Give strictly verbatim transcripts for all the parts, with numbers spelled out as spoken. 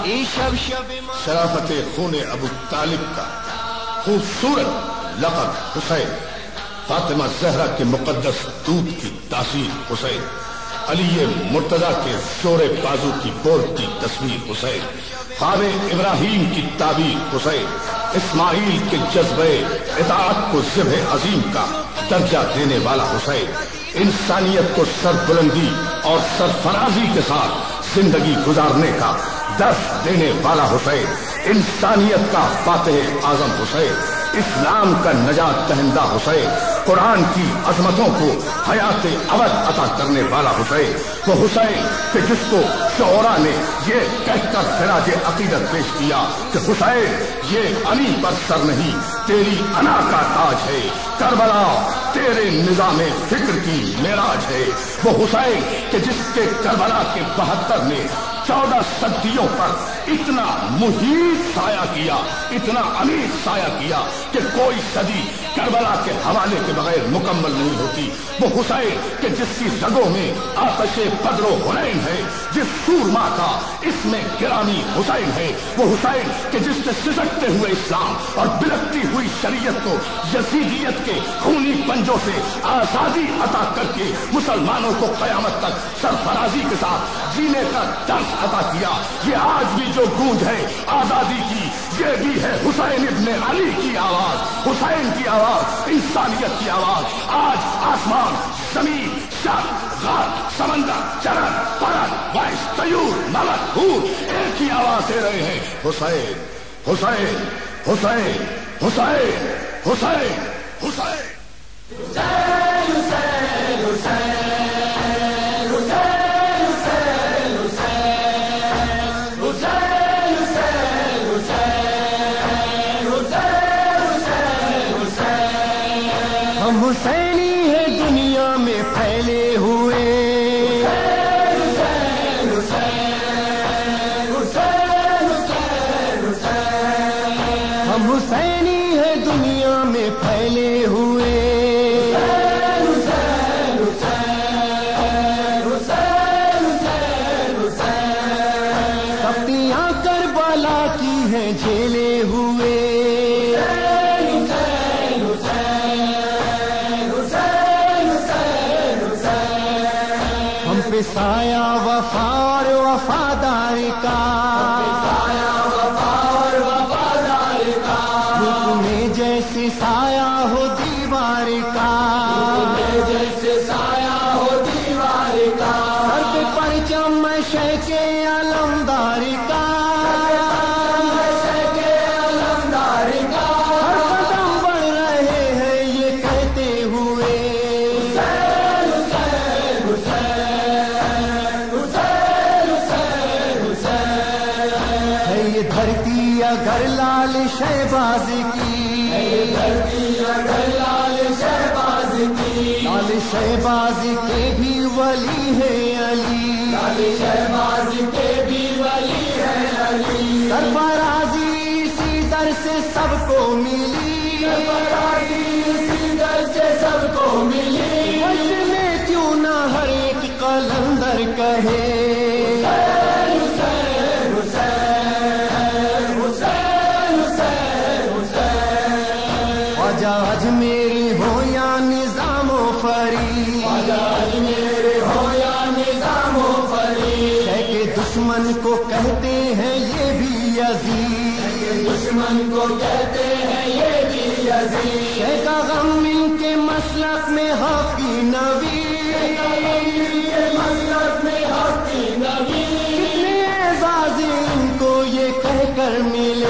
شرافت خون ابو طالب کا خوبصورت لقب حسین، فاطمہ زہرا کے مقدس دودھ کی تاثیر حسین، علی مرتضیٰ کے زور بازو کی بولتی تصویر حسین، خواب ابراہیم کی تعبیر حسین، اسماعیل کے جذبے اطاعت کو ذبح عظیم کا درجہ دینے والا حسین، انسانیت کو سربلندی اور سرفرازی کے ساتھ زندگی گزارنے کا درس دینے والا حسین، انسانیت کا فاتح اعظم حسین، اسلام کا نجات دہندہ حسین، قرآن کی عظمتوں کو حیات ابد عطا کرنے والا حسین، وہ حسین کہ جس کو شعراء نے یہ کہہ کر خراج عقیدت پیش کیا کہ حسین یہ علی پر سر نہیں تیری انا کا تاج ہے، کربلا تیرے نظام فکر کی معراج ہے، وہ حسین کہ جس کے کربلا کے بہتر نے چودہ صدیوں پر اتنا محیط سایہ کیا، اتنا عمیق سایہ کیا کہ کوئی صدی کربلا کے حوالے کے بغیر مکمل نہیں ہوتی، وہ حسین کہ جس کی رگوں میں آتش بدر و حنین ہے، جس سورما کا اس میں گرامی حسین ہے، وہ حسین کہ جس سے سسکتے ہوئے اسلام اور بلکتی ہوئی شریعت کو یزیدیت کے خونی پنجوں سے آزادی عطا کر کے مسلمانوں کو قیامت تک سرفرازی کے ساتھ جینے کا درس عطا کیا، یہ آج بھی جو گونج ہے آزادی کی، یہ بھی ہے حسین ابن علی کی آواز، حسین کی آواز، انسانیت کی آواز۔ آج آسمان، زمین، شب، غار، سمندر، چرن، پرن، وحش، طیور، ملک، حور ایک ہی آواز دے رہے ہیں، حسین حسین حسین حسین حسین حسین ہم حسینی ہے دنیا میں پھیلے ہوئے، ہم حسینی ہے دنیا میں پھیلے ہوئے، تختیاں کربلا کی ہیں جھیلے ہوئے، سایہ وفا اور وفادار کا، حکم میں جیسے سایہ ہو دیوار کا، سر پہ پرچم شیخ علمدار کا، ہر قدم بڑھ رہے ہیں یہ کہتے ہوئے، دھرتی اگر لال شہباز کی، لال شہباز کے بھی ولی ہے علی، سرفرازی اسی در سے سب کو ملی، وجہ میں کیوں نہ ہر ایک قلندر کہے، اجمیری ہو یا نظام و فری، کہ دشمن کو کہتے ہیں یہ بھی یزید، دشمن کو کہتے ہیں یہ بھی یزید، شیخ غم ان کے مسلک میں حق کی نبی، کتنے اعزاز ان کو یہ کہہ کر ملے،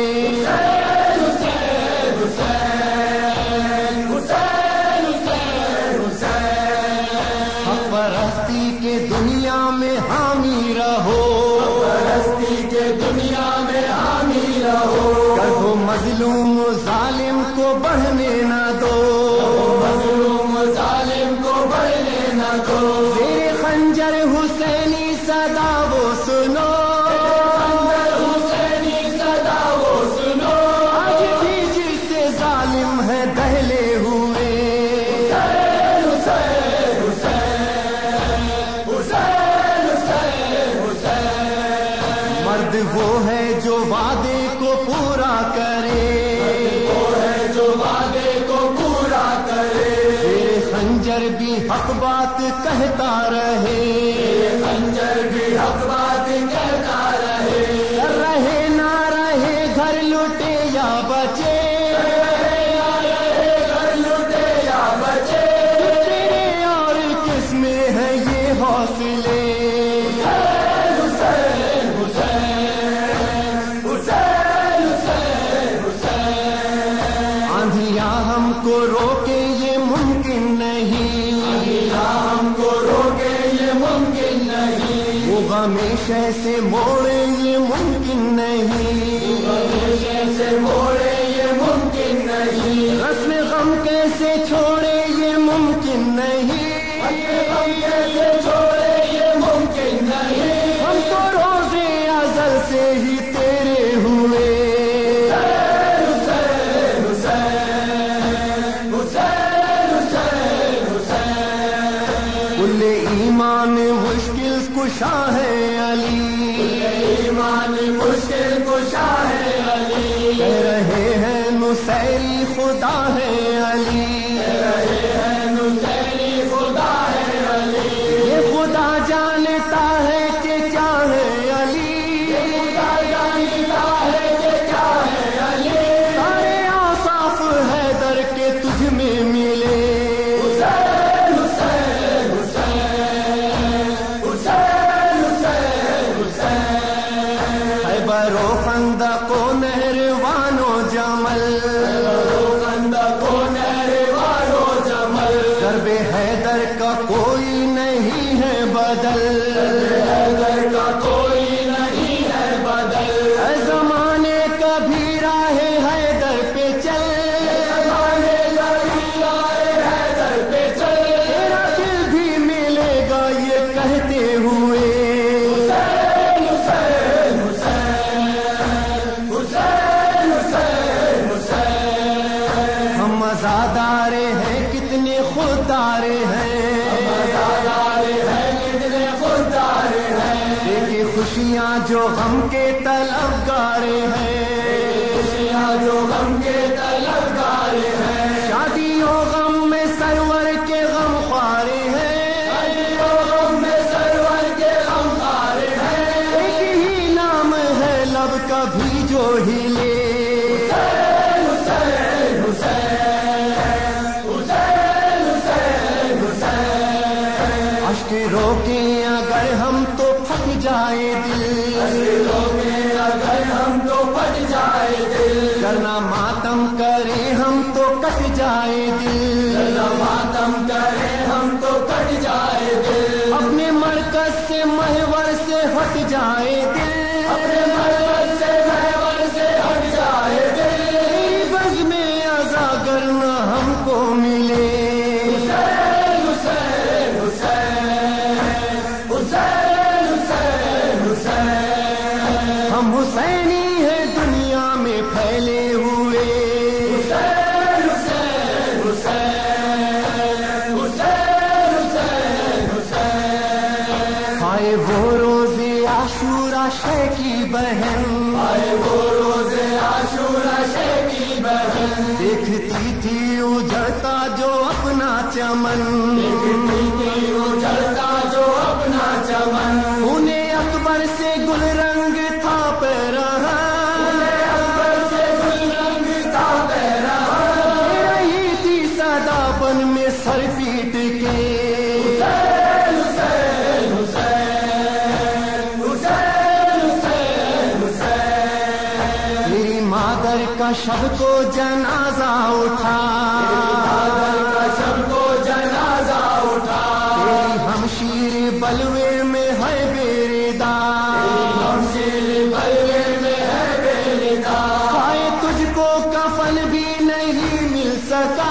پرستی کے دنیا میں حامی رہو، پرستی کے دنیا میں حامی رہو، کبھی مظلوم ظالم کو بڑھنے نہ دو، مظلوم ظالم کو بڑھنے نہ دو، زیر خنجر حسینی صدا وہ سنو، حسینی صدا وہ سنو، آج بھی جس سے ظالم ہے دہلے ہوئے، مرد وہ ہے جو وعدے کو پورا کرے، وہ ہے جو وعدے کو پورا کرے، یہ خنجر بھی حق بات کہتا رہے، خنجر بھی حق بات کہتا رہے، رہے نہ رہے گھر لٹے یا بچے، رہے نہ رہے گھر لٹے یا بچے، تیرے اور کس میں ہے یہ حوصلے، حسین حسین حسین حسین حسین، آندھیاں ہم کو روکے یہ ممکن نہیں، ہم کو روکے یہ ممکن نہیں، وہ غم شہ سے موڑے یہ ممکن نہیں، سے موڑے یہ ممکن نہیں، رسم غم کیسے چھوڑے یہ ممکن نہیں، ہم کیسے چھوڑے یہ ممکن نہیں، ہم تو روزے ازل سے ہی تیرے ہوئے، حسین حسین حسین حسین حسین، کل ایمان مشکل کشا ہے علی، ایمان مشکل کشا ہے علی، کہہ رہے ہیں نصیری خدا ہے علی، رہے ہیں نصیری خدا ہے علی، یہ خدا جانتا ہے کہ کیا ہے علی، خدا جانتا ہے کہ کیا ہے علی، سارے اوصاف حیدر کے تجھ میں ملے، حسین حسین حسین حسین حسین حسین، خیبر و خندق و نہروان و جمل، کو نہروانو جمل، ضرب حیدر کا کوئی نہیں ہے بدل، حیدر کا کوئی نہیں ہے بدل، اے زمانے کا بھی راہ حیدر پہ چل، زمانے کا بھی آئے حیدر پہ چل، تیرا دل بھی ملے گا یہ کہتے ہوئے، حسین حسین حسین حسین حسین حسین، ہم مزادارے ہیں کتنے خوددارے ہیں، مزادار ہیں کتنے خوددار ہیں، دیکھے خوشیاں جو غم کے طلبگارے ہیں، خوشیاں جو غم کے طلبگار ہیں، شادیوں غم میں سرور کے غم خوارے ہیں، غم میں سرور کے غمخوار ہیں، ایک ہی نام ہے لب کا بھی جو ہلے، حسین حسین حسین حسین حسین، اشک روکے اگر ہم تو پھٹ جائے دل، میں اگر ہم تو پھٹ جائے دل، کرنا ماتم کرے ہم تو کٹ جائے دل، ماتم کرے ہم تو کٹ جائے دل، اپنے مرکز سے محور سے ہٹ جائے دل، اپنے مرکز سے محور سے ہٹ جائے دل، تیری بز میں ازا کرنا ہم کو ملے، حسین حسین حسین حسین حسین حسین، ہم حسینی ہیں دنیا میں پھیلے ہوئے، حسین حسین حسین حسین حسین حسین، آئے وہ روز عاشورہ شے کی بہن، آئے وہ روز عاشورہ شے کی بہن، دیکھتی تھی اجڑتا جو اپنا چمن، اجڑتا جو اپنا چمن، انہیں اکبر سے گل رنگ تھا پیرہاں، اکبر سے گل رنگ تھا پیرہاں، رہی تھی سادا بن میں سر پیٹ کے، حسین حسین حسین حسین حسین حسین، تیری مادر کا شب کو جنازہ اٹھا، کا سب کو جنازہ اٹھا، تیری ہمشیر بلوے میں ہے بیردا، شمشیر بلوے میں ہے بیلدا، آئے تجھ کو کفن بھی نہیں مل سکا،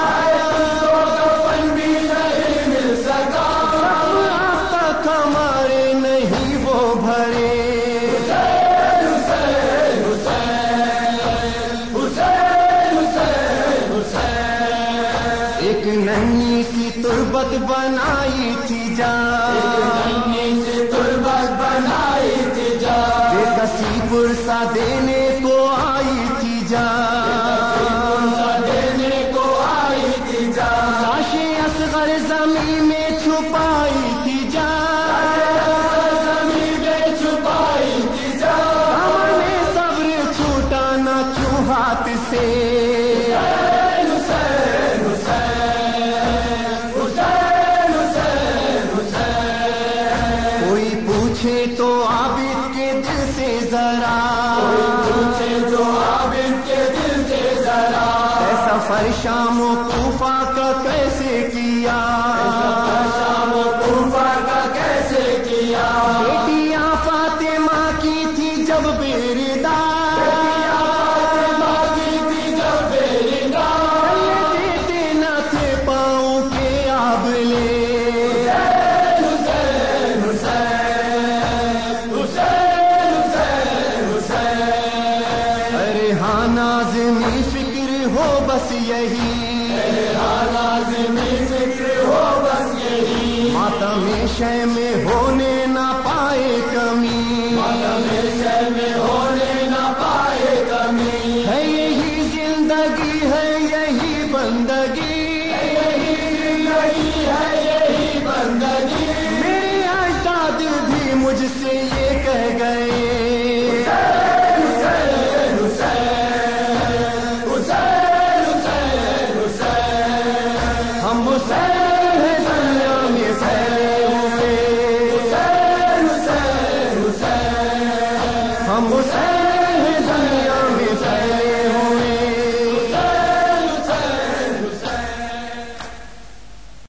کفن بھی نہیں مل سکا، اب تک ہمارے نہیں وہ بھرے، حسین حسین حسین حسین حسین حسین، ایک ننھی سی تربت بنائی تھی جان، سے تربت بنائی تھی جا، ایک کسی پرسہ دینے کو آئی تھی جان، دینے کو آئی تھی جان، لاش اصغر زمین میں چھپائی تھی جان، زمین میں چھپائی تھی جان، ہم نے صبر چھوٹا نہ کیوں ہاتھ سے، حسین حسین حسین حسین حسین، کوئی پوچھے تو عابد کے دل سے ذرا، پوچھے جو عابد کے دل سے ذرا، سفر شام و کوفہ کا کیسے کیا، شام و کوفہ کا کیسے کیا، بیٹیاں فاطمہ کی تھی جب بیردار، فاطمہ کی تھی جب بیردار، دیتے نہ تھے پاؤں کے آبلے، حسین حسین حسین حسین حسین، ارے ہاں نازمی فکر ہو بس یہی، لازمی فکر ہو بس یہی، ماتم شے میں ہونے